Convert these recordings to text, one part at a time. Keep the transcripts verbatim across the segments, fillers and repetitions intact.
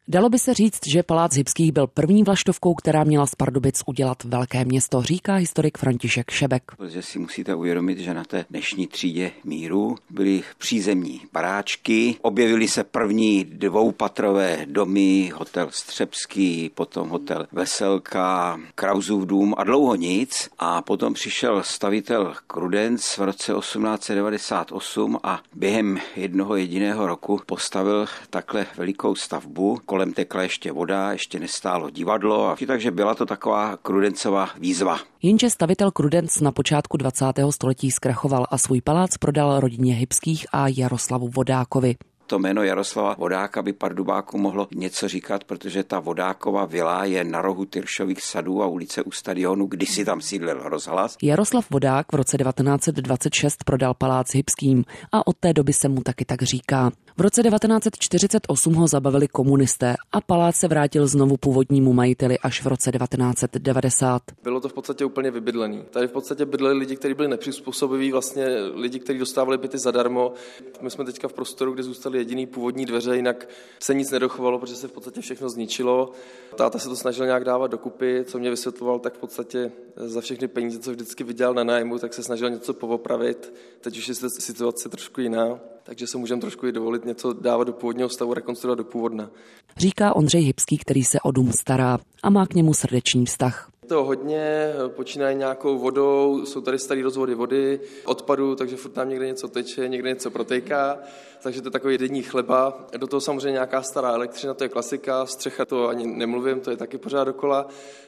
Dalo by se říct, že Palác Hybských byl první vlaštovkou, která měla z Pardubic udělat velké město, říká historik František Šebek. Protože si musíte uvědomit, že na té dnešní třídě míru byly přízemní baráčky, objevily se první dvoupatrové domy, hotel Střebský, potom hotel Veselka, Krausův dům a dlouho nic. A potom přišel stavitel Krudenc v roce osmnáct set devadesát osm a během jednoho jediného roku postavil takhle velikou stavbu. Kolem tekla ještě voda, ještě nestálo divadlo, a takže byla to taková Krudencova výzva. Jenže stavitel Krudenc na počátku dvacátého století zkrachoval a svůj palác prodal rodině Hybských a Jaroslavu Vodákovi. To jméno Jaroslava Vodáka by Pardubáku mohlo něco říkat, protože ta Vodákova vila je na rohu Tyršových sadů a ulice u stadionu, kdysi tam sídlil Rozhlas. Jaroslav Vodák v roce devatenáct set dvacet šest prodal palác Hybským a od té doby se mu taky tak říká. V roce devatenáct set čtyřicet osm ho zabavili komunisté a palác se vrátil znovu původnímu majiteli až v roce devatenáct set devadesát. Bylo to v podstatě úplně vybydlený. Tady v podstatě bydleli lidi, kteří byli nepřizpůsobiví, vlastně lidi, kteří dostávali byty zadarmo. My jsme teďka v prostoru, kde zůstaly jediný původní dveře, jinak se nic nedochovalo, protože se v podstatě všechno zničilo. Táta se to snažil nějak dávat dokupy, co mě vysvětloval, tak v podstatě za všechny peníze, co vždycky vydělal na nájmu, tak se snažil něco povopravit. Teď už je situace trošku jiná, takže se můžeme trošku i dovolit něco dávat do původního stavu, rekonstruovat do původna. Říká Ondřej Hybský, který se o dům stará a má k němu srdečný vztah. To hodně, počínají nějakou vodou, jsou tady staré rozvody vody, odpadu, takže furt tam někde něco teče, někde něco protéká, takže to je takový denní chleba. Do toho samozřejmě nějaká stará elektřina, to je klasika, střecha to ani nemluvím, to je taky pořád dokola.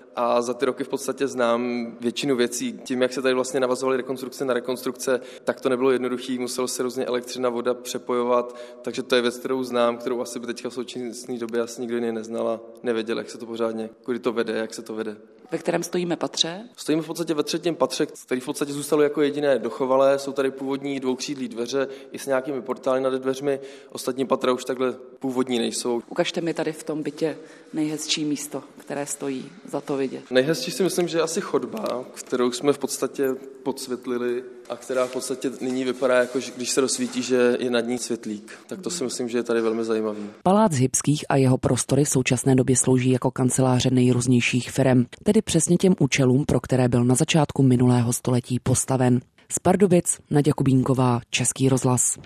A za ty roky v podstatě znám většinu věcí. Tím, jak se tady vlastně navazovaly rekonstrukce na rekonstrukce, tak to nebylo jednoduché, muselo se různě elektřina, voda přepojovat, takže to je věc, kterou znám, kterou asi by teďka v současné době asi nikdo jiný neznala, nevěděl, jak se to pořádně, kudy to vede, jak se to vede. Ve kterém stojíme patře? Stojíme v podstatě ve třetím patře, který v podstatě zůstalo jako jediné dochovalé. Jsou tady původní dvoukřídlí dveře i s nějakými portály nad dveřmi. Ostatní patra už takhle původní nejsou. Ukažte mi tady v tom bytě nejhezčí místo, které stojí za to vidět. Nejhezčí si myslím, že je asi chodba, kterou jsme v podstatě podsvětlili a která v podstatě nyní vypadá jako, když se rozsvítí, že je nad ní světlík. Tak to si myslím, že je tady velmi zajímavý. Palác Hybských a jeho prostory v současné době slouží jako kanceláře nejrůznějších firem, tedy přesně těm účelům, pro které byl na začátku minulého století postaven. Z Pardubic Naďa Kubínková, Český rozhlas.